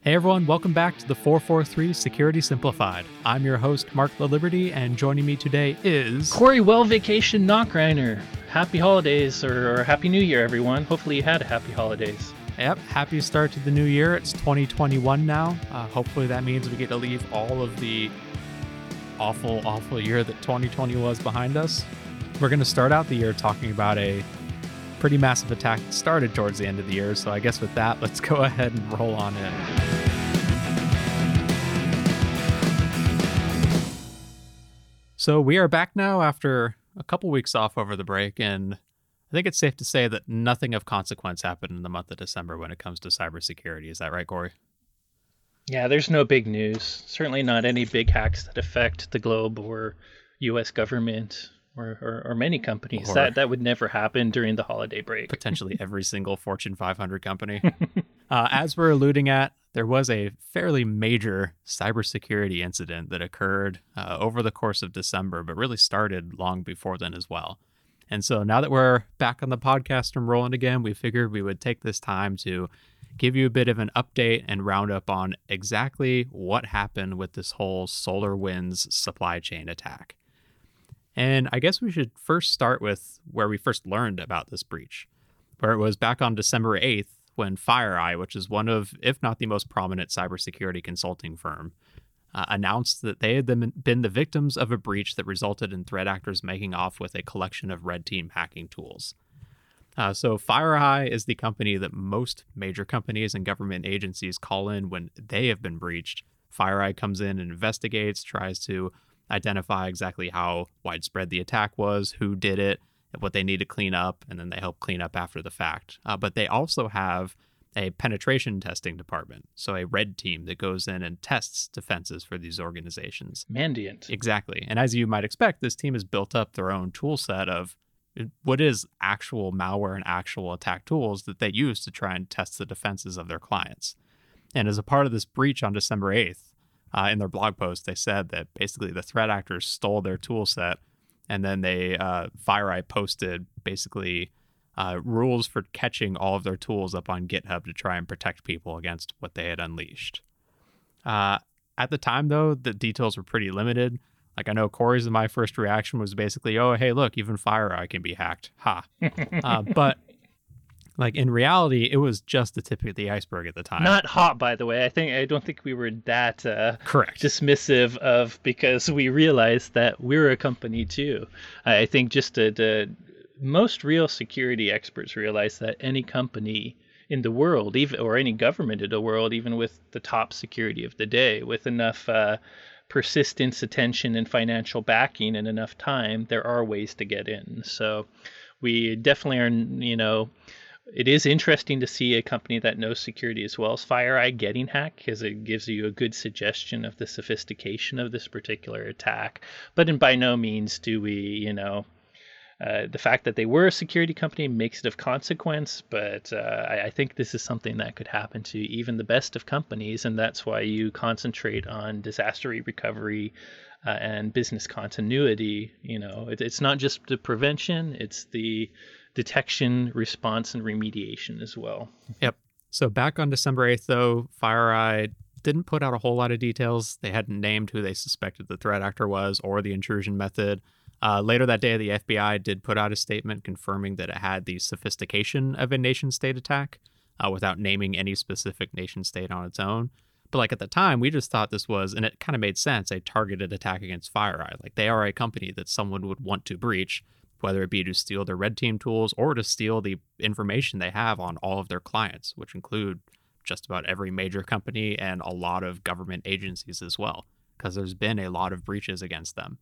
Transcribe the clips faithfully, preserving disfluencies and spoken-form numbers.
Hey everyone, welcome back to the four forty-three Security Simplified. I'm your host, Mark LaLiberty, and joining me today is... Corey Well Vacation Knockreiner. Happy holidays, or, or Happy New Year, everyone. Hopefully you had a happy holidays. Yep, happy start to the new year. It's twenty twenty-one now. Uh, hopefully that means we get to leave all of the awful, awful year that twenty twenty was behind us. We're going to start out the year talking about a pretty massive attack that started towards the end of the year, so I guess with that, let's go ahead and roll on in. So we are back now after a couple weeks off over the break, and I think it's safe to say that nothing of consequence happened in the month of December when it comes to cybersecurity. Is that right, Corey? Yeah, there's no big news. Certainly not any big hacks that affect the globe or U S government or, or, or many companies. Or that that would never happen during the holiday break. Potentially every single Fortune five hundred company. uh, as we're alluding at, there was a fairly major cybersecurity incident that occurred uh, over the course of December, but really started long before then as well. And so now that we're back on the podcast and rolling again, we figured we would take this time to give you a bit of an update and roundup on exactly what happened with this whole SolarWinds supply chain attack. And I guess we should first start with where we first learned about this breach, where it was back on December eighth when FireEye, which is one of, if not the most prominent cybersecurity consulting firm, uh, announced that they had been the victims of a breach that resulted in threat actors making off with a collection of red team hacking tools. Uh, so FireEye is the company that most major companies and government agencies call in when they have been breached. FireEye comes in and investigates, tries to identify exactly how widespread the attack was, who did it, what they need to clean up, and then they help clean up after the fact. Uh, but they also have a penetration testing department, so a red team that goes in and tests defenses for these organizations. Mandiant. Exactly. And as you might expect, this team has built up their own tool set of what is actual malware and actual attack tools that they use to try and test the defenses of their clients. And as a part of this breach on December eighth, uh, in their blog post, they said that basically the threat actors stole their tool set, and then they, uh, FireEye posted basically uh, rules for catching all of their tools up on GitHub to try and protect people against what they had unleashed. Uh, at the time, though, the details were pretty limited. Like, I know Corey's and my first reaction was basically, oh, hey, look, even FireEye can be hacked. Ha. uh, but, like, in reality, it was just the tip of the iceberg at the time. Not hot, by the way. I think I don't think we were that uh, correct dismissive of, because we realized that we're a company too. I think just the, the most real security experts realize that any company in the world, even or any government in the world, even with the top security of the day, with enough uh, persistence, attention, and financial backing and enough time, there are ways to get in. So we definitely are, you know, it is interesting to see a company that knows security as well as FireEye getting hacked, because it gives you a good suggestion of the sophistication of this particular attack. But in by no means do we, you know, uh, the fact that they were a security company makes it of consequence, but uh, I, I think this is something that could happen to even the best of companies, and that's why you concentrate on disaster recovery uh, and business continuity. You know, it, it's not just the prevention, it's the detection, response, and remediation as well. Yep. So back on December eighth, though, FireEye didn't put out a whole lot of details. They hadn't named who they suspected the threat actor was or the intrusion method. Uh, later that day, the F B I did put out a statement confirming that it had the sophistication of a nation-state attack uh, without naming any specific nation-state on its own. But like at the time, we just thought this was, and it kind of made sense, a targeted attack against FireEye. Like, they are a company that someone would want to breach, whether it be to steal their red team tools or to steal the information they have on all of their clients, which include just about every major company and a lot of government agencies as well, because there's been a lot of breaches against them.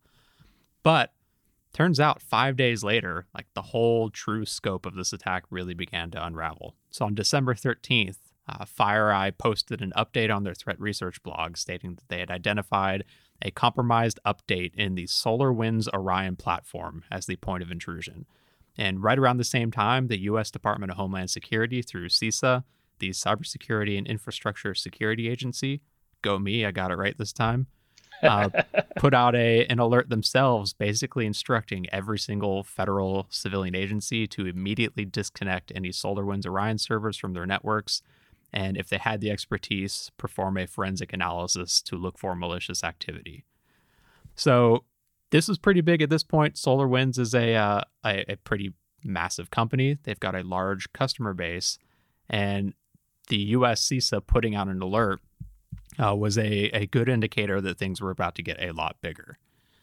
But turns out five days later, like, the whole true scope of this attack really began to unravel. So on December thirteenth, uh, FireEye posted an update on their threat research blog stating that they had identified a compromised update in the SolarWinds Orion platform as the point of intrusion. And right around the same time, the U S Department of Homeland Security, through CISA, the Cybersecurity and Infrastructure Security Agency, go me, I got it right this time, uh, put out a an alert themselves, basically instructing every single federal civilian agency to immediately disconnect any SolarWinds Orion servers from their networks and if they had the expertise, perform a forensic analysis to look for malicious activity. So this is pretty big at this point. SolarWinds is a, uh, a, a pretty massive company. They've got a large customer base, and the U S CISA putting out an alert uh, was a, a good indicator that things were about to get a lot bigger.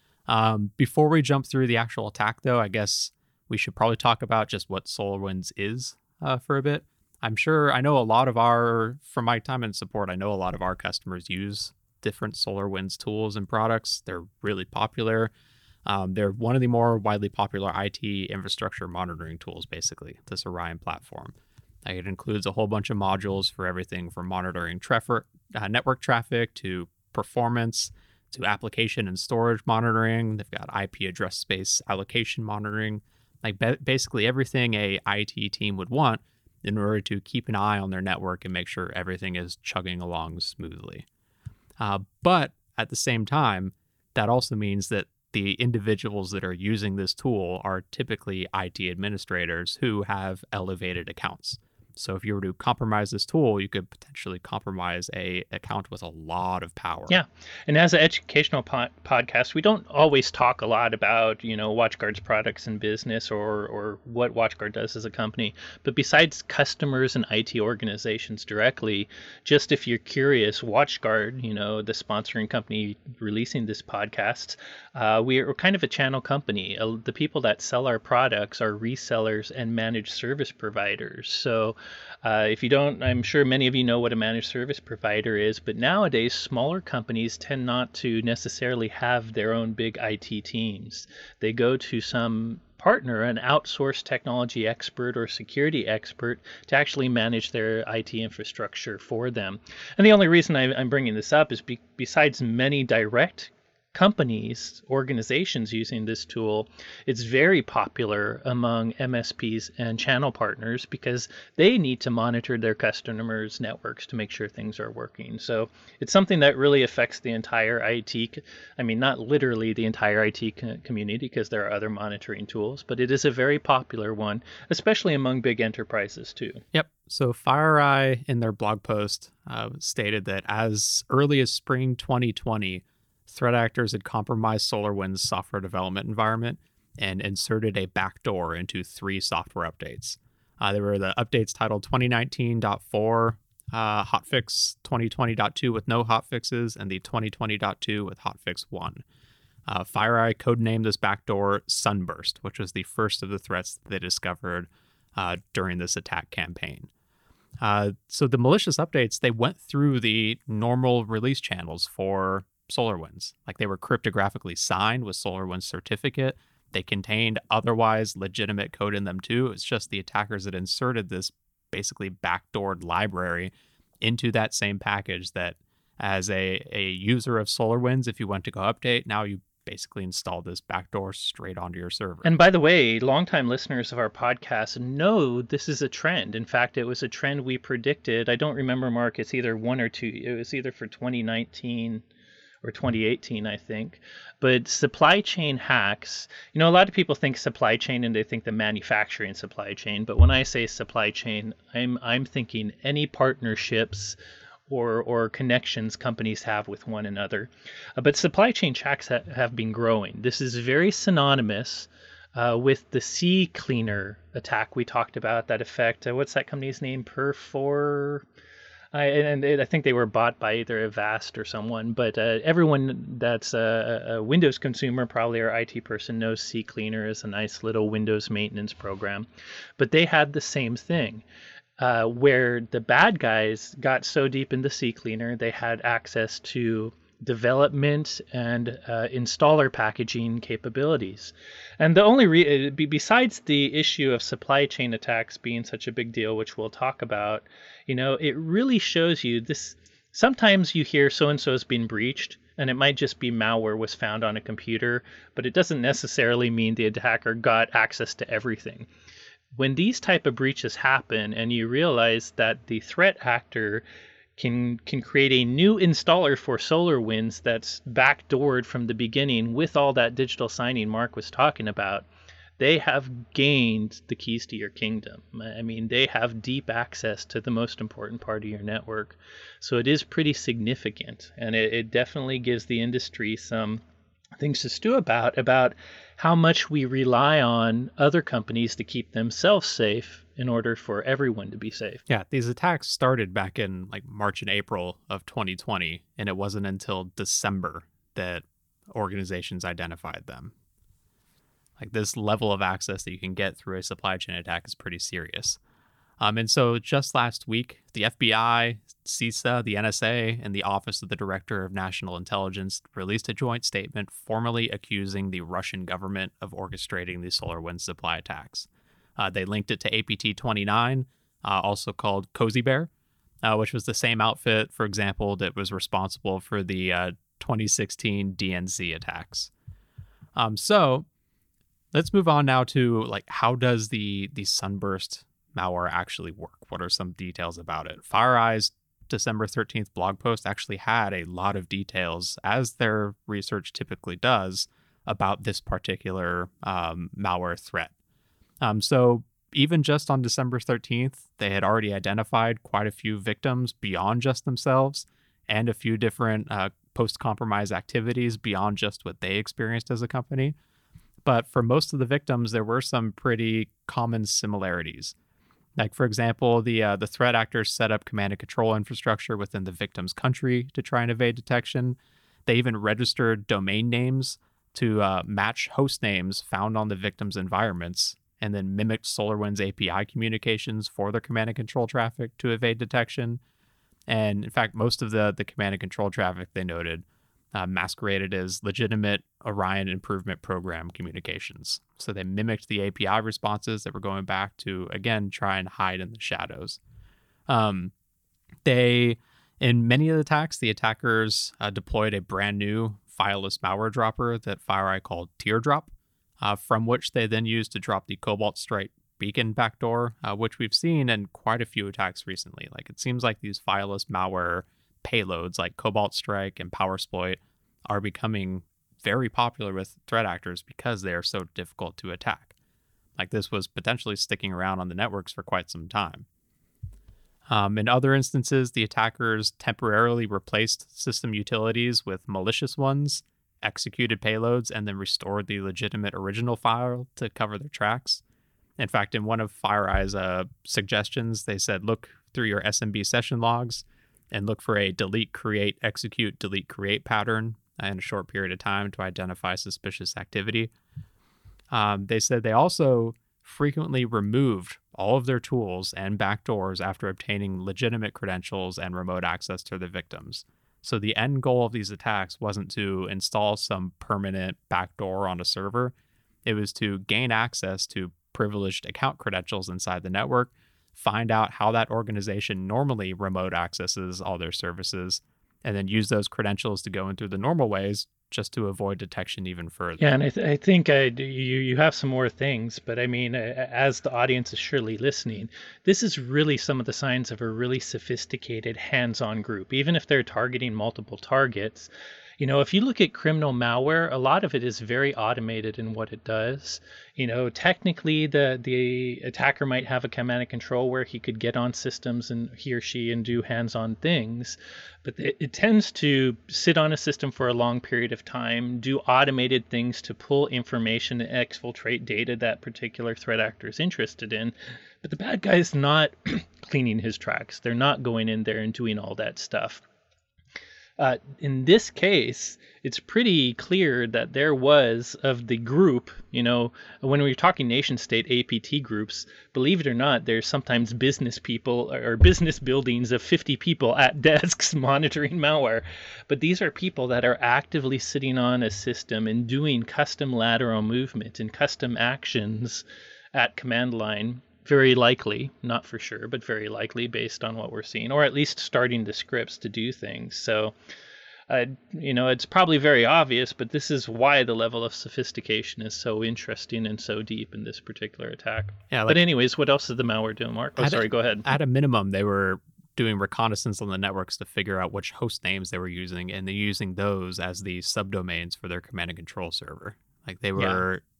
Um, before we jump through the actual attack, though, I guess we should probably talk about just what SolarWinds is uh, for a bit. I'm sure I know a lot of our, from my time in support, I know a lot of our customers use different SolarWinds tools and products. They're really popular. Um, they're one of the more widely popular I T infrastructure monitoring tools, basically, this Orion platform. Like, it includes a whole bunch of modules for everything from monitoring traffic, uh, network traffic to performance to application and storage monitoring. They've got I P address space allocation monitoring, like ba- basically everything a I T team would want in order to keep an eye on their network and make sure everything is chugging along smoothly. Uh, but at the same time, that also means that the individuals that are using this tool are typically I T administrators who have elevated accounts. So if you were to compromise this tool, you could potentially compromise a account with a lot of power. Yeah. And as an educational po- podcast, we don't always talk a lot about, you know, WatchGuard's products and business or, or what WatchGuard does as a company. But besides customers and I T organizations directly, just if you're curious, WatchGuard, you know, the sponsoring company releasing this podcast, uh, we're kind of a channel company. Uh, the people that sell our products are resellers and managed service providers. So Uh, if you don't, I'm sure many of you know what a managed service provider is, but nowadays smaller companies tend not to necessarily have their own big I T teams. They go to some partner, an outsourced technology expert or security expert, to actually manage their I T infrastructure for them. And the only reason I, I'm bringing this up is be, besides many direct companies, organizations using this tool, it's very popular among M S Ps and channel partners because they need to monitor their customers' networks to make sure things are working. So it's something that really affects the entire I T, I mean, not literally the entire I T community because there are other monitoring tools, but it is a very popular one, especially among big enterprises too. Yep. So FireEye in their blog post uh, stated that as early as spring twenty twenty, threat actors had compromised SolarWinds' software development environment and inserted a backdoor into three software updates. Uh, there were the updates titled twenty nineteen point four, uh, hotfix twenty twenty point two with no hotfixes, and the twenty twenty point two with hotfix one. Uh, FireEye codenamed this backdoor Sunburst, which was the first of the threats that they discovered uh, during this attack campaign. Uh, so the malicious updates, they went through the normal release channels for SolarWinds. Like, they were cryptographically signed with SolarWinds certificate. They contained otherwise legitimate code in them too. It's just the attackers that inserted this basically backdoored library into that same package that as a, a user of SolarWinds, if you went to go update, now you basically install this backdoor straight onto your server. And by the way, longtime listeners of our podcast know this is a trend. In fact, it was a trend we predicted. I don't remember, Mark, it's either one or two. It was either for twenty nineteen or twenty eighteen, I think. But supply chain hacks, you know, a lot of people think supply chain and they think the manufacturing supply chain. But when I say supply chain, I'm I'm thinking any partnerships or or connections companies have with one another. Uh, but supply chain hacks ha- have been growing. This is very synonymous uh, with the CCleaner attack we talked about, that effect. Uh, what's that company's name? Perfor... I, and I think they were bought by either Avast or someone, but uh, everyone that's a, a Windows consumer, probably our I T person, knows CCleaner is a nice little Windows maintenance program. But they had the same thing, uh, where the bad guys got so deep into CCleaner, they had access to development and uh, installer packaging capabilities. And the only re- besides the issue of supply chain attacks being such a big deal, which we'll talk about, you know, it really shows you this. Sometimes you hear so-and-so has been breached, and it might just be malware was found on a computer, but it doesn't necessarily mean the attacker got access to everything. When these type of breaches happen and you realize that the threat actor can can create a new installer for SolarWinds that's backdoored from the beginning with all that digital signing Mark was talking about, they have gained the keys to your kingdom. I mean, they have deep access to the most important part of your network. So it is pretty significant, and it, it definitely gives the industry some things to stew about, about how much we rely on other companies to keep themselves safe in order for everyone to be safe. Yeah, these attacks started back in like March and April of twenty twenty, and it wasn't until December that organizations identified them. Like, this level of access that you can get through a supply chain attack is pretty serious. Um, and so just last week, the F B I, CISA, the N S A, and the Office of the Director of National Intelligence released a joint statement formally accusing the Russian government of orchestrating the SolarWinds supply attacks. Uh, they linked it to A P T twenty-nine, uh, also called Cozy Bear, uh, which was the same outfit, for example, that was responsible for the uh, twenty sixteen D N C attacks. Um, so let's move on now to, like, how does the the Sunburst malware actually work? What are some details about it? FireEye's December thirteenth blog post actually had a lot of details, as their research typically does, about this particular um, malware threat. Um, so even just on December thirteenth, they had already identified quite a few victims beyond just themselves, and a few different uh, post-compromise activities beyond just what they experienced as a company. But for most of the victims, there were some pretty common similarities. Like, for example, the uh, the threat actors set up command and control infrastructure within the victim's country to try and evade detection. They even registered domain names to uh, match host names found on the victim's environments, and then mimicked SolarWinds A P I communications for their command and control traffic to evade detection. And in fact, most of the, the command and control traffic, they noted, uh, masqueraded as legitimate Orion Improvement Program communications. So they mimicked the A P I responses that were going back to, again, try and hide in the shadows. Um, they, in many of the attacks, the attackers uh, deployed a brand new fileless malware dropper that FireEye called Teardrop, uh, from which they then used to drop the Cobalt Strike beacon backdoor, uh, which we've seen in quite a few attacks recently. Like, it seems like these fileless malware payloads like Cobalt Strike and Powersploit are becoming very popular with threat actors because they are so difficult to attack. Like, this was potentially sticking around on the networks for quite some time. Um, in other instances, the attackers temporarily replaced system utilities with malicious ones, executed payloads, and then restored the legitimate original file to cover their tracks. In fact, in one of FireEye's uh, suggestions, they said, look through your S M B session logs and look for a delete, create, execute, delete, create pattern in a short period of time to identify suspicious activity. Um, they said they also frequently removed all of their tools and backdoors after obtaining legitimate credentials and remote access to the victims. So the end goal of these attacks wasn't to install some permanent backdoor on a server. It was to gain access to privileged account credentials inside the network, find out how that organization normally remote accesses all their services, and then use those credentials to go in through the normal ways just to avoid detection even further. Yeah, and I, th- I think I, you you have some more things, but I mean, as the audience is surely listening, this is really some of the signs of a really sophisticated hands-on group. Even if they're targeting multiple targets, you know, if you look at criminal malware, a lot of it is very automated in what it does. You know, technically, the the attacker might have a command and control where he could get on systems and he or she and do hands-on things, but it, it tends to sit on a system for a long period of time, do automated things to pull information and exfiltrate data that particular threat actor is interested in. But the bad guy is not cleaning his tracks. They're not going in there and doing all that stuff. Uh, in this case, it's pretty clear that there was, of the group, you know, when we're talking nation state A P T groups, believe it or not, there's sometimes business people or business buildings of fifty people at desks monitoring malware. But these are people that are actively sitting on a system and doing custom lateral movement and custom actions at command line. Very likely, not for sure, but very likely based on what we're seeing, or at least starting the scripts to do things. So, uh, you know, it's probably very obvious, but this is why the level of sophistication is so interesting and so deep in this particular attack. Yeah, like, but anyways, what else is the malware doing, Mark? Oh, sorry, a, go ahead. At a minimum, they were doing reconnaissance on the networks to figure out which host names they were using, and they're using those as the subdomains for their command and control server. Like, they were... Yeah.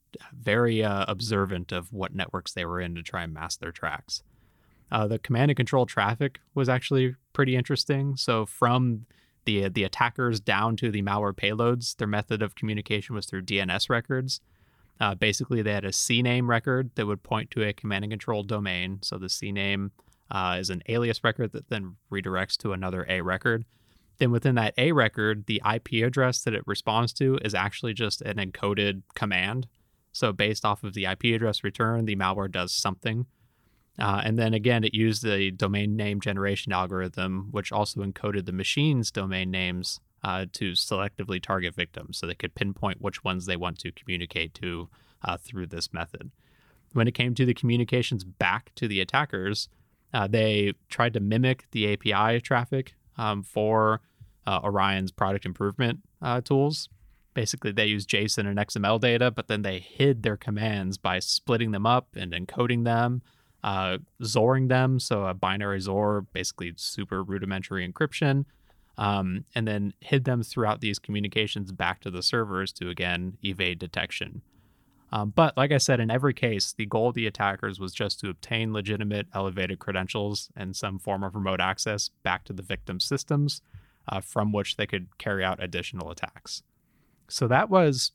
very uh, observant of what networks they were in to try and mask their tracks. Uh, the command and control traffic was actually pretty interesting. So from the the attackers down to the malware payloads, their method of communication was through D N S records. Uh, basically, they had a C name record that would point to a command and control domain. So the C name uh, is an alias record that then redirects to another A record. Then within that A record, the I P address that it responds to is actually just an encoded command. So based off of the I P address return, the malware does something. Uh, and then again, it used the domain name generation algorithm, which also encoded the machine's domain names uh, to selectively target victims, so they could pinpoint which ones they want to communicate to uh, through this method. When it came to the communications back to the attackers, uh, they tried to mimic the A P I traffic um, for uh, Orion's product improvement uh, tools. Basically, they used JSON and X M L data, but then they hid their commands by splitting them up and encoding them, uh, XORing them, so a binary XOR, basically super rudimentary encryption, um, and then hid them throughout these communications back to the servers to, again, evade detection. Um, but like I said, in every case, the goal of the attackers was just to obtain legitimate elevated credentials and some form of remote access back to the victim's systems, uh, from which they could carry out additional attacks. So that was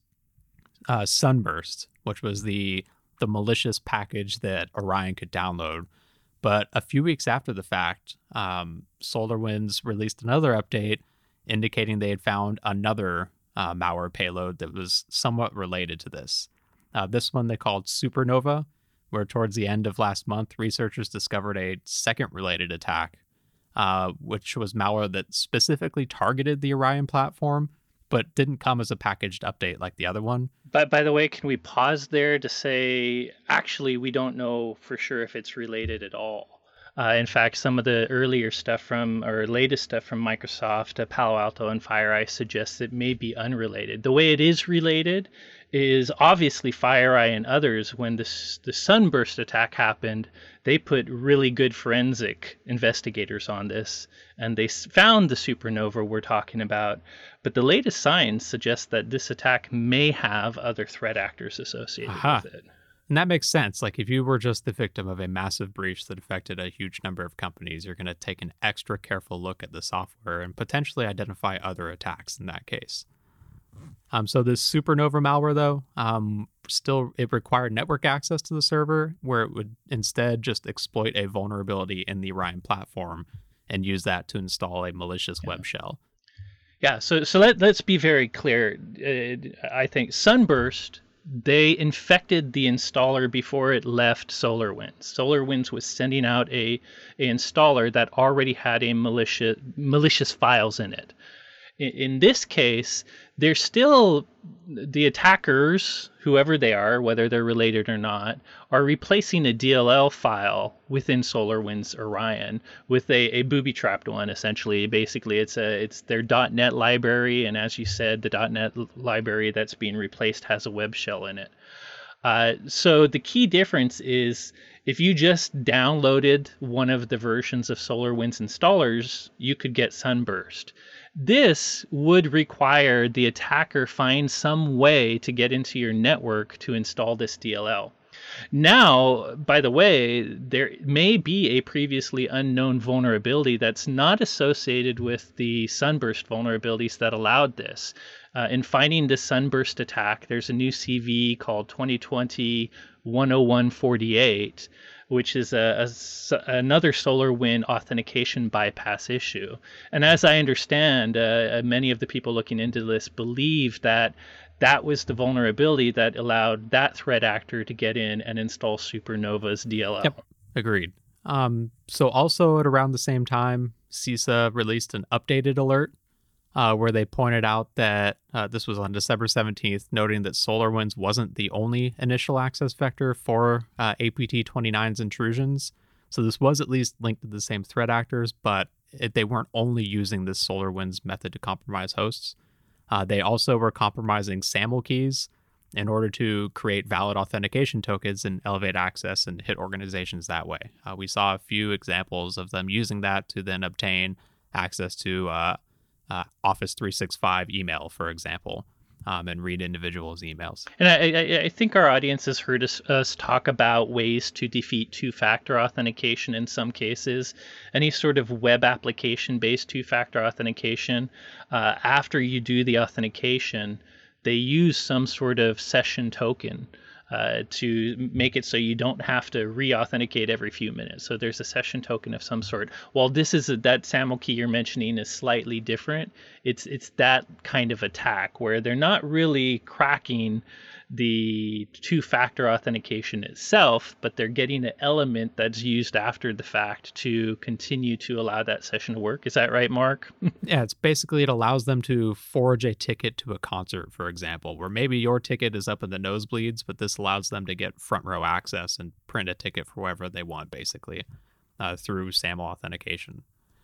uh, Sunburst, which was the the malicious package that Orion could download. But a few weeks after the fact, um, SolarWinds released another update indicating they had found another uh, malware payload that was somewhat related to this. Uh, this one they called Supernova, where towards the end of last month, researchers discovered a second related attack, uh, which was malware that specifically targeted the Orion platform, but didn't come as a packaged update like the other one. But by the way, can we pause there to say, actually, we don't know for sure if it's related at all. Uh, in fact, some of the earlier stuff from, or latest stuff from Microsoft, uh, Palo Alto, and FireEye suggests it may be unrelated. The way it is related is obviously FireEye and others, when this, the Sunburst attack happened, they put really good forensic investigators on this, and they found the supernova we're talking about. But the latest signs suggest that this attack may have other threat actors associated Aha. with it. And that makes sense. Like, if you were just the victim of a massive breach that affected a huge number of companies, you're going to take an extra careful look at the software and potentially identify other attacks in that case. Um, so this Supernova malware, though, um, still it required network access to the server, where it would instead just exploit a vulnerability in the Orion platform and use that to install a malicious Yeah. web shell. Yeah, so so let, let's be very clear. Uh, I think Sunburst, they infected the installer before it left SolarWinds. SolarWinds was sending out a, a installer that already had a malicious malicious files in it. In, in this case, they're still, the attackers, whoever they are, whether they're related or not, are replacing a D L L file within SolarWinds Orion with a, a booby-trapped one, essentially. Basically, it's a it's their .NET library, and as you said, the .NET library that's being replaced has a web shell in it. Uh, so the key difference is, if you just downloaded one of the versions of SolarWinds installers, you could get Sunburst. This would require the attacker find some way to get into your network to install this D L L. Now, by the way, there may be a previously unknown vulnerability that's not associated with the Sunburst vulnerabilities that allowed this. Uh, in finding the Sunburst attack, there's a new C V called twenty twenty dash one oh one forty-eight, which is a, a, another SolarWinds authentication bypass issue. And as I understand, uh, many of the people looking into this believe that that was the vulnerability that allowed that threat actor to get in and install Supernova's D L L. Yep, agreed. Um, so also at around the same time, CISA released an updated alert uh, where they pointed out that uh, this was on December seventeenth, noting that SolarWinds wasn't the only initial access vector for uh, A P T twenty-nine's intrusions. So this was at least linked to the same threat actors, but it, they weren't only using this SolarWinds method to compromise hosts. Uh, they also were compromising SAML keys in order to create valid authentication tokens and elevate access and hit organizations that way. Uh, we saw a few examples of them using that to then obtain access to uh, uh, Office three sixty-five email, for example. um, and read individuals' emails. And I, I, I think our audience has heard us, us talk about ways to defeat two-factor authentication in some cases. Any sort of web application-based two-factor authentication, uh, after you do the authentication, they use some sort of session token uh, to make it so you don't have to re-authenticate every few minutes. So there's a session token of some sort. While this is a, that SAML key you're mentioning is slightly different, it's it's that kind of attack where they're not really cracking the two-factor authentication itself, but they're getting an element that's used after the fact to continue to allow that session to work. Is that right, Mark? Yeah, it's basically it allows them to forge a ticket to a concert, for example, where maybe your ticket is up in the nosebleeds, but this allows them to get front row access and print a ticket for whoever they want, basically, uh, through SAML authentication.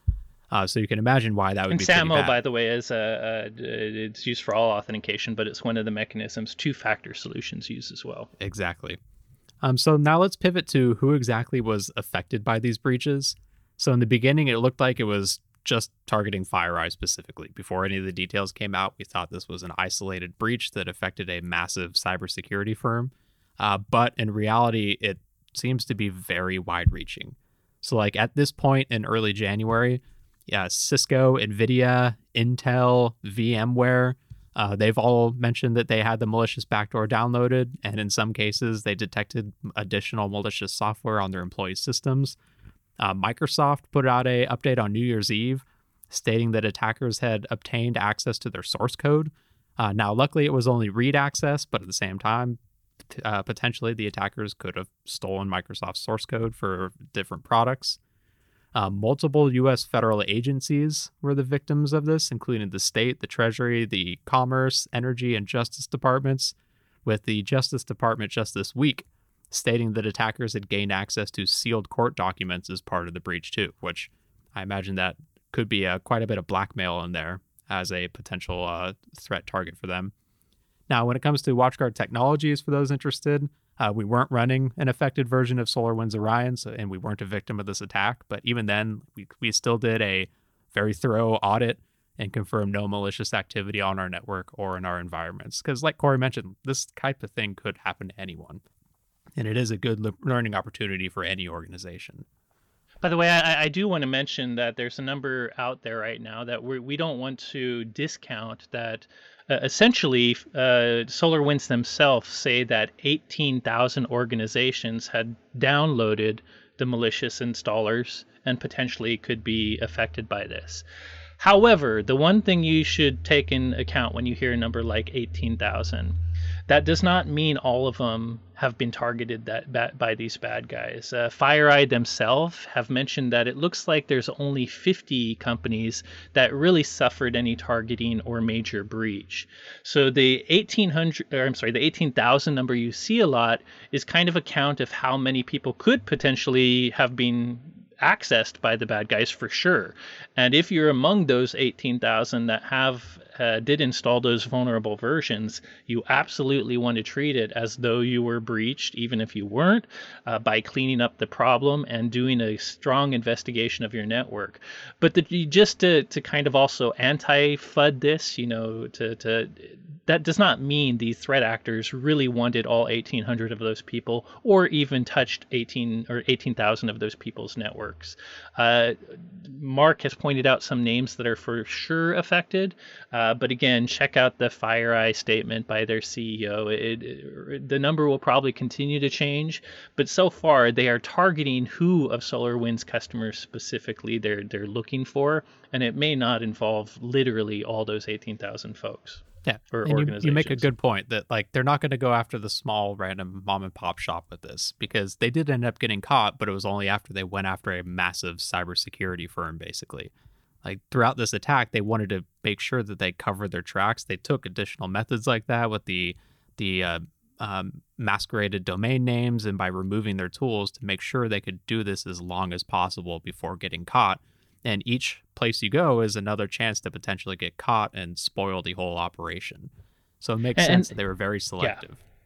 Uh, so you can imagine why that would and be SAML, pretty bad. by the way, is a, a, it's used for all authentication, but it's one of the mechanisms two-factor solutions use as well. Exactly. Um, so now let's pivot to who exactly was affected by these breaches. So in the beginning, it looked like it was just targeting FireEye specifically. Before any of the details came out, we thought this was an isolated breach that affected a massive cybersecurity firm. Uh, but in reality, it seems to be very wide-reaching. So like at this point in early January, yeah, Cisco, NVIDIA, Intel, VMware, uh, they've all mentioned that they had the malicious backdoor downloaded, and in some cases, they detected additional malicious software on their employee systems. Uh, Microsoft put out a update on New Year's Eve stating that attackers had obtained access to their source code. Uh, now, luckily, it was only read access, but at the same time, uh, potentially the attackers could have stolen Microsoft's source code for different products. Uh, multiple U S federal agencies were the victims of this, including the state, the Treasury, the Commerce, Energy, and Justice Departments, with the Justice Department just this week stating that attackers had gained access to sealed court documents as part of the breach too, which I imagine that could be a, quite a bit of blackmail in there as a potential uh, threat target for them. Now, when it comes to WatchGuard Technologies, for those interested, Uh, we weren't running an affected version of SolarWinds Orion, so, and we weren't a victim of this attack. But even then, we, we still did a very thorough audit and confirmed no malicious activity on our network or in our environments. Because like Corey mentioned, this type of thing could happen to anyone. And it is a good le- learning opportunity for any organization. By the way, I, I do want to mention that there's a number out there right now that we we don't want to discount that. Uh, essentially, uh, SolarWinds themselves say that eighteen thousand organizations had downloaded the malicious installers and potentially could be affected by this. However, the one thing you should take in account when you hear a number like eighteen thousand, that does not mean all of them have been targeted that by, by these bad guys. Uh, FireEye themselves have mentioned that it looks like there's only fifty companies that really suffered any targeting or major breach. So the eighteen hundred, or I'm sorry, the eighteen thousand number you see a lot is kind of a count of how many people could potentially have been accessed by the bad guys for sure. And if you're among those eighteen thousand that have uh, did install those vulnerable versions, you absolutely want to treat it as though you were breached, even if you weren't, uh, by cleaning up the problem and doing a strong investigation of your network. But the, just to, to kind of also anti-F U D this, you know, to, to that does not mean these threat actors really wanted all eighteen hundred of those people or even touched eighteen or eighteen thousand of those people's networks. Uh, Mark has pointed out some names that are for sure affected, uh, but again, check out the FireEye statement by their C E O. It, it, the number will probably continue to change, but so far they are targeting who of SolarWinds customers specifically they're they're looking for, and it may not involve literally all those eighteen thousand folks. Yeah, or and you, you make a organizations. good point that like they're not going to go after the small random mom and pop shop with this, because they did end up getting caught, but it was only after they went after a massive cybersecurity firm, basically. Like throughout this attack, they wanted to make sure that they covered their tracks. They took additional methods like that with the the uh, um, masqueraded domain names and by removing their tools to make sure they could do this as long as possible before getting caught. And each place you go is another chance to potentially get caught and spoil the whole operation. So it makes And- sense that they were very selective.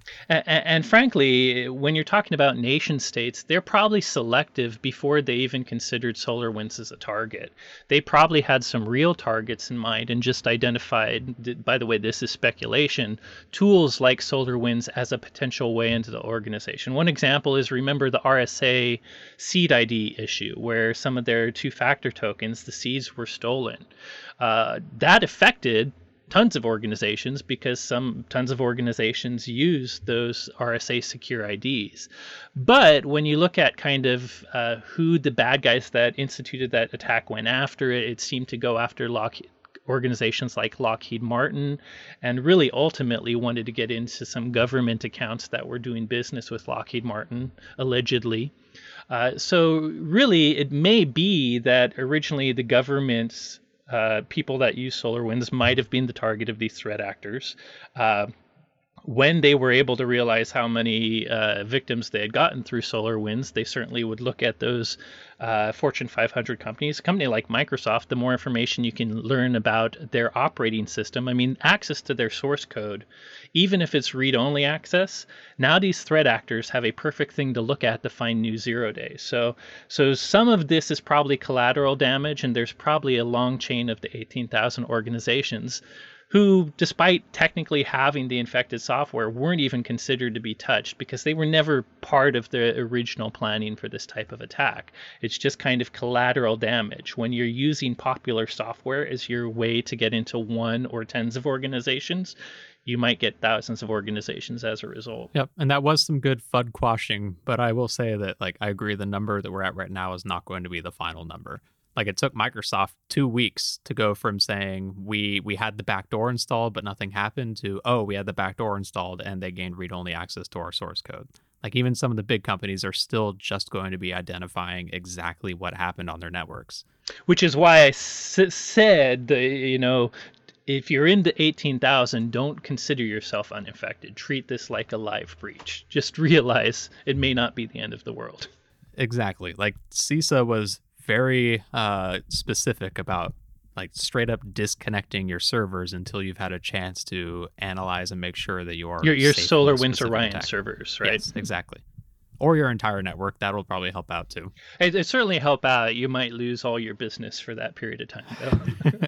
And, and frankly, when you're talking about nation states, they're probably selective before they even considered SolarWinds as a target. They probably had some real targets in mind and just identified, by the way, this is speculation, tools like SolarWinds as a potential way into the organization. One example is, remember the R S A seed I D issue, where some of their two-factor tokens, the seeds were stolen. Uh, that affected tons of organizations because some tons of organizations use those R S A secure I Ds. But when you look at kind of uh, who the bad guys that instituted that attack went after, it, it seemed to go after Lockheed, organizations like Lockheed Martin, and really ultimately wanted to get into some government accounts that were doing business with Lockheed Martin, allegedly. Uh, so really, it may be that originally the government's Uh, people that use SolarWinds might have been the target of these threat actors. Uh, when they were able to realize how many uh, victims they had gotten through SolarWinds, they certainly would look at those uh, Fortune five hundred companies. A company like Microsoft, the more information you can learn about their operating system, I mean, access to their source code, even if it's read-only access, now these threat actors have a perfect thing to look at to find new zero days. So, so some of this is probably collateral damage, and there's probably a long chain of the eighteen thousand organizations who, despite technically having the infected software, weren't even considered to be touched because they were never part of the original planning for this type of attack. It's just kind of collateral damage. When you're using popular software as your way to get into one or tens of organizations, you might get thousands of organizations as a result. Yep, and that was some good F U D quashing, but I will say that, like, I agree the number that we're at right now is not going to be the final number. Like, it took Microsoft two weeks to go from saying we we had the backdoor installed but nothing happened to, oh, we had the backdoor installed and they gained read-only access to our source code. Like, even some of the big companies are still just going to be identifying exactly what happened on their networks. Which is why I s- said, the, you know, if you're into eighteen thousand, don't consider yourself uninfected. Treat this like a live breach. Just realize it may not be the end of the world. Exactly. Like, CISA was very uh, specific about, like, straight up disconnecting your servers until you've had a chance to analyze and make sure that you are your your safe from a SolarWinds specific Orion attack. servers, right? Yes, exactly. Or your entire network. That'll probably help out too. It, it certainly help out. You might lose all your business for that period of time, though.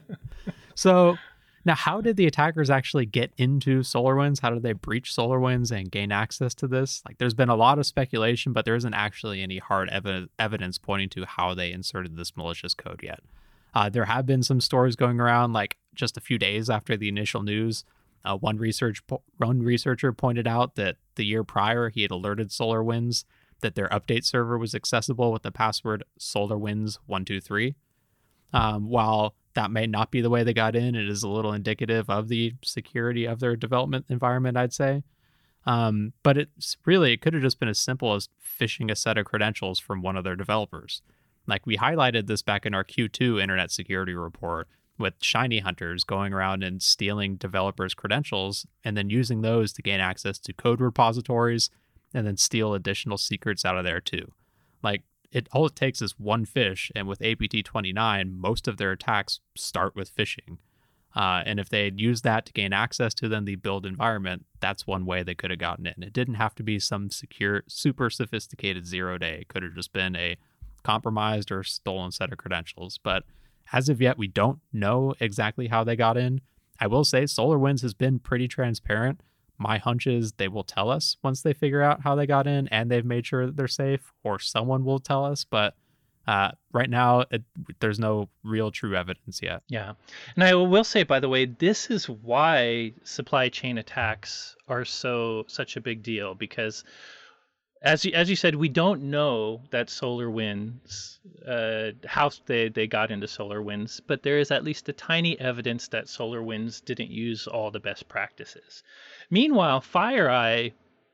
So now, how did the attackers actually get into SolarWinds? How did they breach SolarWinds and gain access to this? Like, there's been a lot of speculation, but there isn't actually any hard ev- evidence pointing to how they inserted this malicious code yet. Uh, there have been some stories going around, like just a few days after the initial news. Uh, one research po- one researcher pointed out that the year prior, he had alerted SolarWinds that their update server was accessible with the password SolarWinds one two three. Um, while that may not be the way they got in, it is a little indicative of the security of their development environment, I'd say. Um, but it's really, it could have just been as simple as phishing a set of credentials from one of their developers. Like, we highlighted this back in our Q two internet security report with shiny hunters going around and stealing developers' credentials and then using those to gain access to code repositories and then steal additional secrets out of there too. Like, it all it takes is one phish, and with A P T twenty-nine, most of their attacks start with phishing. Uh, and if they had used that to gain access to then the build environment, that's one way they could have gotten in. It didn't have to be some secure, super sophisticated zero day. It could have just been a compromised or stolen set of credentials. But as of yet, we don't know exactly how they got in. I will say SolarWinds has been pretty transparent. My hunch is they will tell us once they figure out how they got in and they've made sure that they're safe, or someone will tell us. But uh, right now, it, there's no real true evidence yet. Yeah. And I will say, by the way, this is why supply chain attacks are so such a big deal, because as you, as you said, we don't know that SolarWinds, uh, how they, they got into SolarWinds, but there is at least a tiny evidence that SolarWinds didn't use all the best practices. Meanwhile, FireEye,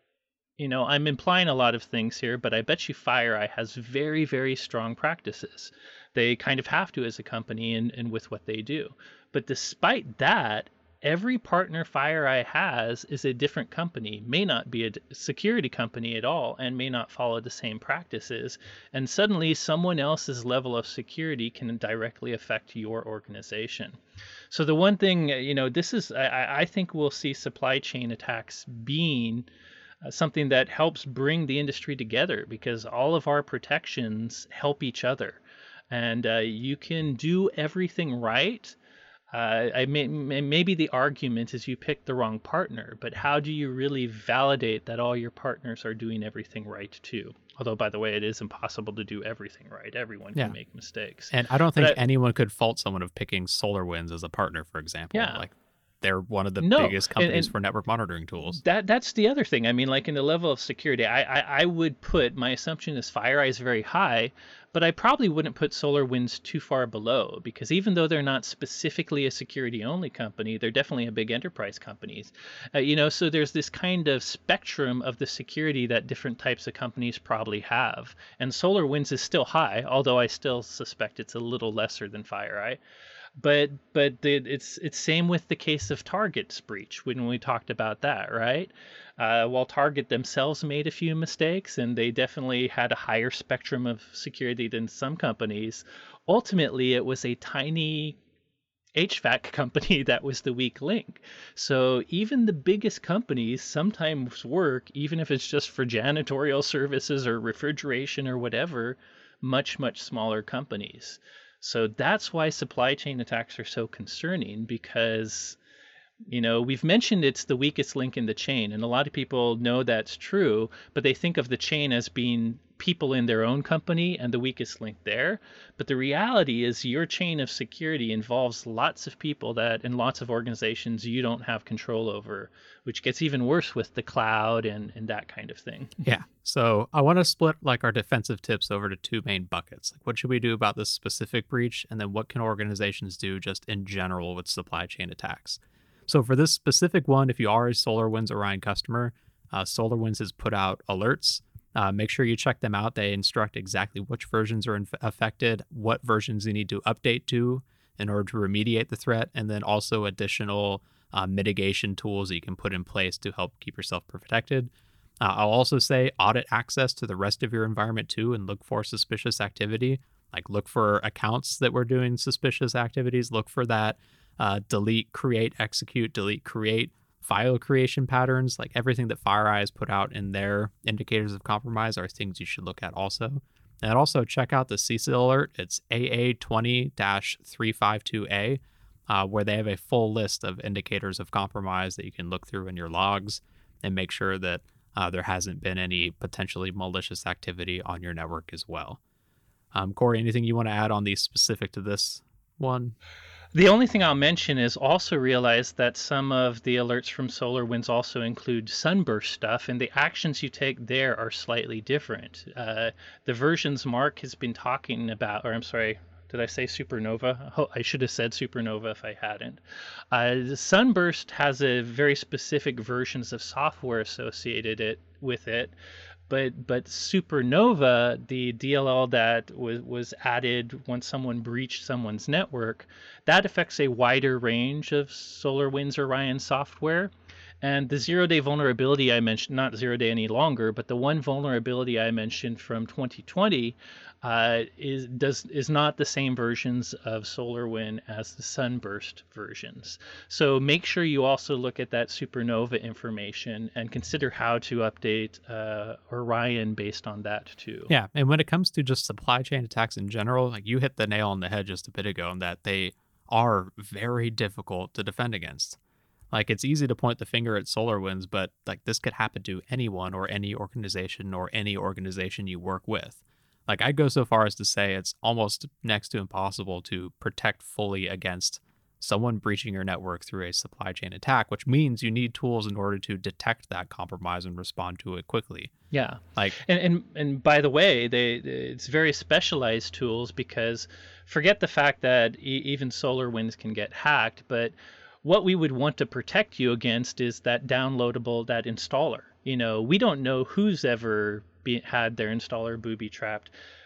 you know, I'm implying a lot of things here, but I bet you FireEye has very, very strong practices. They kind of have to as a company and, and with what they do. But despite that, every partner FireEye has is a different company, may not be a security company at all, and may not follow the same practices. And suddenly, someone else's level of security can directly affect your organization. So the one thing, you know, this is, I, I think we'll see supply chain attacks being uh, something that helps bring the industry together, because all of our protections help each other. And uh, you can do everything right. Uh, I may, maybe the argument is you picked the wrong partner, but how do you really validate that all your partners are doing everything right too? Although, by the way, it is impossible to do everything right. Everyone can Yeah. make mistakes. And I don't think But I- anyone could fault someone of picking SolarWinds as a partner, for example. Yeah. Like, they're one of the No, biggest and- companies and- for network monitoring tools. That that's the other thing. I mean, like in the level of security, I, I I would put, my assumption is FireEye is very high, but I probably wouldn't put SolarWinds too far below, because even though they're not specifically a security only company, they're definitely a big enterprise companies. Uh, you know, so there's this kind of spectrum of the security that different types of companies probably have. And SolarWinds is still high, although I still suspect it's a little lesser than FireEye. But but the, it's it's same with the case of Target's breach when we talked about that, right? Uh, while Target themselves made a few mistakes and they definitely had a higher spectrum of security than some companies, ultimately it was a tiny H V A C company that was the weak link. So even the biggest companies sometimes work, even if it's just for janitorial services or refrigeration or whatever, much, much smaller companies. So that's why supply chain attacks are so concerning, because, you know, we've mentioned it's the weakest link in the chain, and a lot of people know that's true, but they think of the chain as being people in their own company and the weakest link there. But the reality is your chain of security involves lots of people that and lots of organizations you don't have control over, which gets even worse with the cloud and, and that kind of thing. Yeah. So I want to split like our defensive tips over to two main buckets. Like, what should we do about this specific breach? And then what can organizations do just in general with supply chain attacks? So for this specific one, if you are a SolarWinds Orion customer, uh, SolarWinds has put out alerts. Uh, make sure you check them out. They instruct exactly which versions are inf- affected, what versions you need to update to in order to remediate the threat, and then also additional uh, mitigation tools that you can put in place to help keep yourself protected. Uh, I'll also say audit access to the rest of your environment too, and look for suspicious activity. Like, look for accounts that were doing suspicious activities. Look for that uh, delete, create, execute, delete, create file creation patterns. Like, everything that FireEye has put out in their indicators of compromise are things you should look at also. And also check out the C I S A alert. It's A A twenty dash three fifty-two A, uh, where they have a full list of indicators of compromise that you can look through in your logs and make sure that uh, there hasn't been any potentially malicious activity on your network as well. Um, Corey, anything you want to add on these specific to this one? The only thing I'll mention is also realize that some of the alerts from SolarWinds also include sunburst stuff, and the actions you take there are slightly different. Uh, the versions Mark has been talking about, or I'm sorry, did I say supernova? Oh, I should have said supernova if I hadn't. Uh, the sunburst has a very specific versions of software associated it with it. But but Supernova, the D L L that was, was added once someone breached someone's network, that affects a wider range of SolarWinds Orion software. And the zero-day vulnerability I mentioned, not zero-day any longer, but the one vulnerability I mentioned from twenty twenty uh, is does is not the same versions of SolarWinds as the Sunburst versions. So make sure you also look at that Supernova information and consider how to update uh, Orion based on that too. Yeah, and when it comes to just supply chain attacks in general, like, you hit the nail on the head just a bit ago, in that they are very difficult to defend against. Like, it's easy to point the finger at SolarWinds, but like, this could happen to anyone or any organization or any organization you work with. Like, I'd go so far as to say it's almost next to impossible to protect fully against someone breaching your network through a supply chain attack, which means you need tools in order to detect that compromise and respond to it quickly. Yeah, Like, and and and by the way, they it's very specialized tools, because forget the fact that e- even SolarWinds can get hacked, but what we would want to protect you against is that downloadable, that installer. You know, we don't know who's ever be, had their installer booby trapped,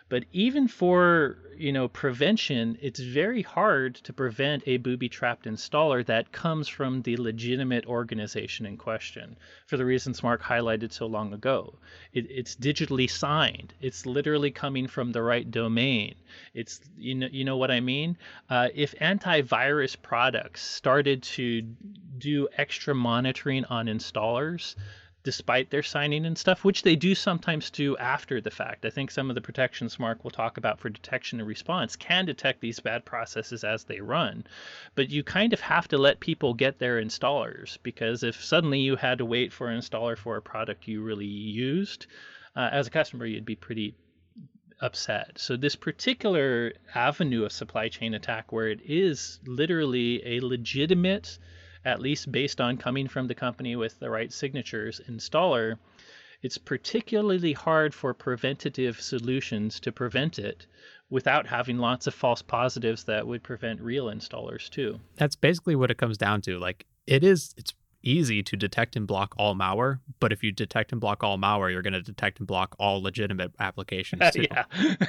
But even for, you know, prevention, it's very hard to prevent a booby-trapped installer that comes from the legitimate organization in question, for the reasons Mark highlighted so long ago. It, it's digitally signed. It's literally coming from the right domain. It's, you know, you know what I mean? Uh, if antivirus products started to do extra monitoring on installers, despite their signing and stuff, which they do sometimes do after the fact. I think some of the protections Mark will talk about for detection and response can detect these bad processes as they run. But you kind of have to let people get their installers, because if suddenly you had to wait for an installer for a product you really used, uh, as a customer, you'd be pretty upset. So this particular avenue of supply chain attack, where it is literally a legitimate, at least based on coming from the company with the right signatures, installer, it's particularly hard for preventative solutions to prevent it without having lots of false positives that would prevent real installers too. That's basically what it comes down to. Like, it is, it's easy to detect and block all malware, but if you detect and block all malware, you're going to detect and block all legitimate applications too. Yeah.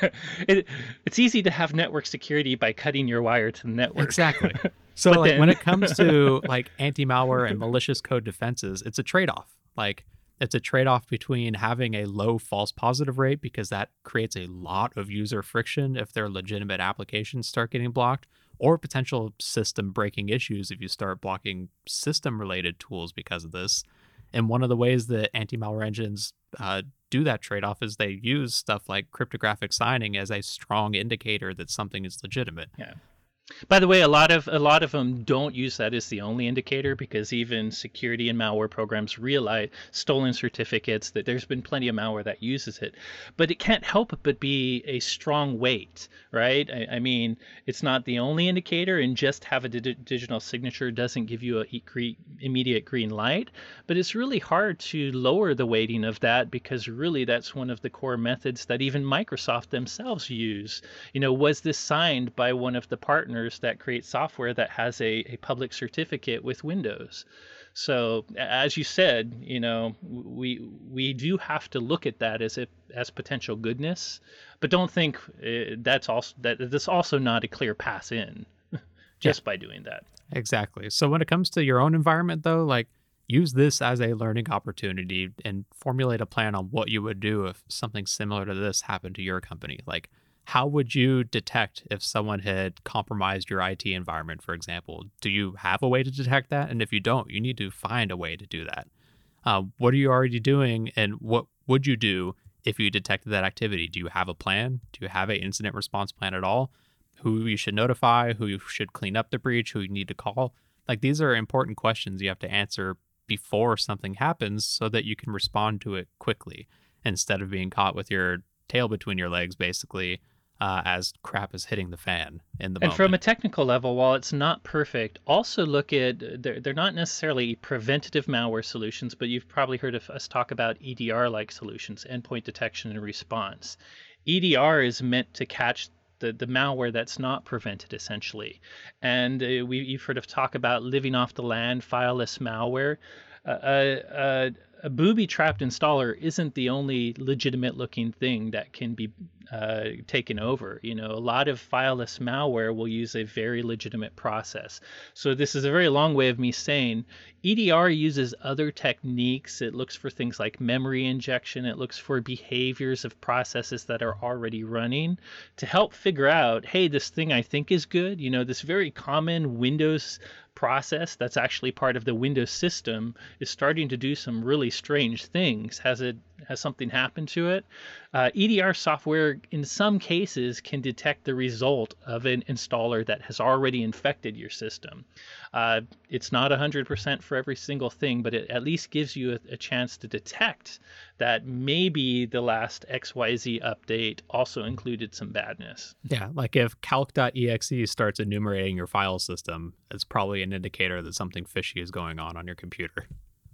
it, it's easy to have network security by cutting your wire to the network. Exactly. So But like then- when it comes to like anti-malware and malicious code defenses, it's a trade-off. Like it's a trade-off between having a low false positive rate, because that creates a lot of user friction if their legitimate applications start getting blocked, or potential system breaking issues if you start blocking system related tools because of this. And one of the ways that anti-malware engines uh, do that trade-off is they use stuff like cryptographic signing as a strong indicator that something is legitimate. Yeah. By the way, a lot of a lot of them don't use that as the only indicator, because even security and malware programs realize stolen certificates, that there's been plenty of malware that uses it. But it can't help but be a strong weight, right? I, I mean, it's not the only indicator, and just have a di- digital signature doesn't give you a e- gre- immediate green light. But it's really hard to lower the weighting of that, because really that's one of the core methods that even Microsoft themselves use. You know, was this signed by one of the partners that create software that has a, a public certificate with Windows? So as you said, you know, we we do have to look at that as if as potential goodness, but don't think uh, that's also that that's also not a clear pass in just yeah. by doing that. Exactly. So when it comes to your own environment though, like use this as a learning opportunity and formulate a plan on what you would do if something similar to this happened to your company. Like, how would you detect if someone had compromised your I T environment, for example? Do you have a way to detect that? And if you don't, you need to find a way to do that. Uh, what are you already doing, and what would you do if you detected that activity? Do you have a plan? Do you have an incident response plan at all? Who you should notify, who you should clean up the breach, who you need to call? Like, these are important questions you have to answer before something happens so that you can respond to it quickly instead of being caught with your tail between your legs, basically, Uh, as crap is hitting the fan in the and moment. From a technical level, while it's not perfect, also look at, they're, they're not necessarily preventative malware solutions, but you've probably heard of us talk about E D R-like solutions, endpoint detection and response. E D R is meant to catch the, the malware that's not prevented, essentially. And uh, we, you've heard of talk about living off the land, fileless malware. Uh, uh, uh, a booby-trapped installer isn't the only legitimate-looking thing that can be uh, taken over. You know, a lot of fileless malware will use a very legitimate process. So this is a very long way of me saying E D R uses other techniques. It looks for things like memory injection. It looks for behaviors of processes that are already running to help figure out, hey, this thing I think is good. You know, this very common Windows process that's actually part of the Windows system is starting to do some really strange things. Has it has something happened to it? Uh, E D R software in some cases can detect the result of an installer that has already infected your system. Uh, it's not one hundred percent for every single thing, but it at least gives you a, a chance to detect that maybe the last X Y Z update also included some badness. Yeah, like if calc dot E X E starts enumerating your file system, it's probably an indicator that something fishy is going on on your computer.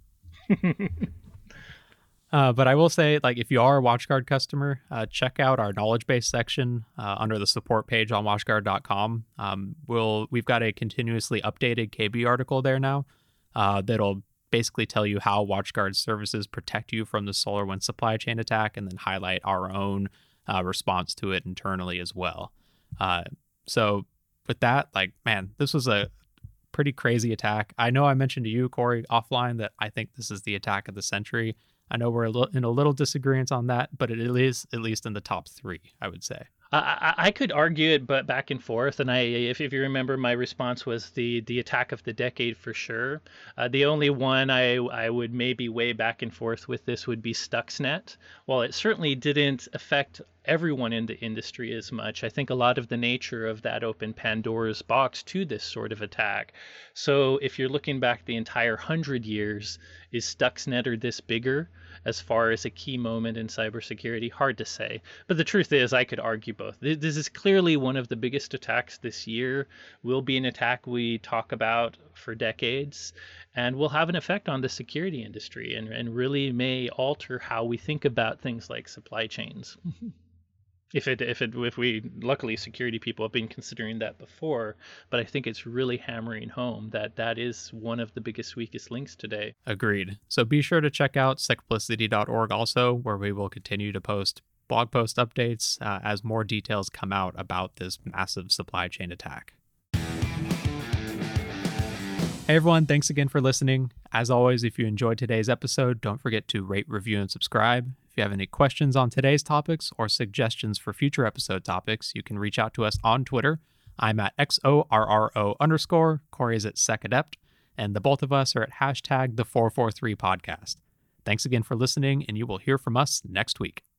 Uh, but I will say, like, if you are a WatchGuard customer, uh, check out our knowledge base section uh, under the support page on watchguard dot com. Um, we'll we've got a continuously updated K B article there now uh, that'll basically tell you how WatchGuard services protect you from the SolarWinds supply chain attack, and then highlight our own uh, response to it internally as well. Uh, so with that, like, man, this was a pretty crazy attack. I know I mentioned to you, Corey, offline that I think this is the attack of the century. I know we're a little, in a little disagreement on that, but it is at least in the top three, I would say. I, I could argue it, but back and forth. And I, if, if you remember, my response was the the attack of the decade for sure. Uh, the only one I I would maybe weigh back and forth with this would be Stuxnet. While it certainly didn't affect everyone in the industry as much, I think a lot of the nature of that opened Pandora's box to this sort of attack. So if you're looking back the entire hundred years, is Stuxnet or this bigger as far as a key moment in cybersecurity? Hard to say. But the truth is, I could argue both. This is clearly one of the biggest attacks this year, will be an attack we talk about for decades, and will have an effect on the security industry and, and really may alter how we think about things like supply chains. If it, if it, if we, luckily, security people have been considering that before, but I think it's really hammering home that that is one of the biggest, weakest links today. Agreed. So be sure to check out secplicity dot org also, where we will continue to post blog post updates uh, as more details come out about this massive supply chain attack. Hey everyone, thanks again for listening. As always, if you enjoyed today's episode, don't forget to rate, review, and subscribe. If you have any questions on today's topics or suggestions for future episode topics, you can reach out to us on Twitter. I'm at X O R R O underscore, Corey is at SecAdept, and the both of us are at hashtag the four four three podcast. Thanks again for listening, and you will hear from us next week.